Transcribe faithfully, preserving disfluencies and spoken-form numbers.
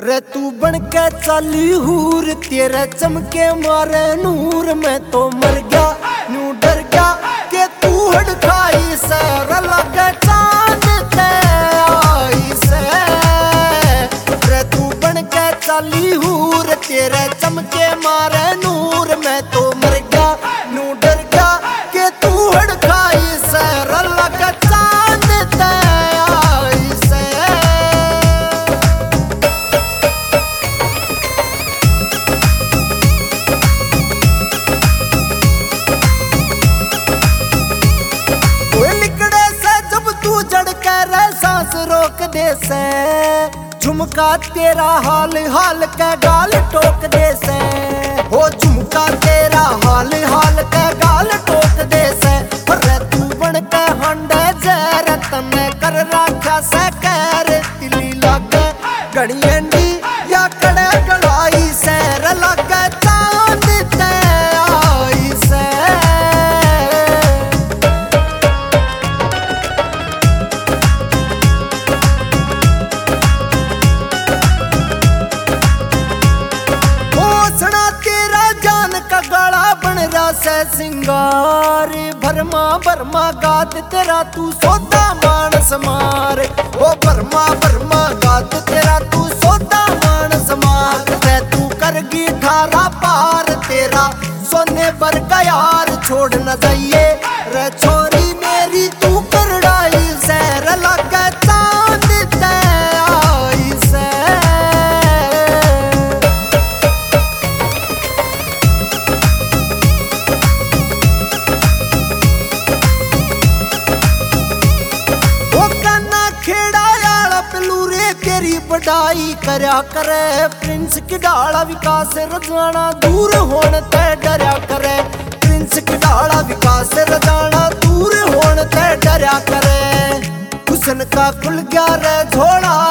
रे तू बन के चाली हूर, तेरे चमके मारे नूर। मैं तो मर गया नू डर गया के तू हड़काई से लगे चांद ते आई से। रे तू बन के चाली हूर, तेरे चमके मारे नूर। मैं तो मर गया नू डर गया के तू हड़काई से लगे चांद ते आई से। सांस रोक दे से झुमका तेरा हाल हाल के गाल टोक दे से। हो झुमका तेरा हाल हाल के गाल टोक दे से। रे तू बन के हंडे जर तने कर राखा से कर तिली लागे घड़ी एंडी या कड़े गड़ाई से लगे चांद ते आई से। तेरा जान का गला बन रहा से सिंगार। भरमा भरमा गात तेरा तू सोदा मानस मार। ओ भरमा भरमा गात तेरा तू सोदा मानस मार। रे तू करगी थारा पार, तेरा सोने पर का यार छोड़ न जाइए। रे छोरी मेरी तू करड़ाई से लगे चांद ते आई से। तेरी बढ़ाई करया करे प्रिंस की डाला विकास रजाना दूर होने ते डरया करे। प्रिंस की डाला विकास रजाना दूर होने ते डरया करे। हुस्न का खुल गया रे झोला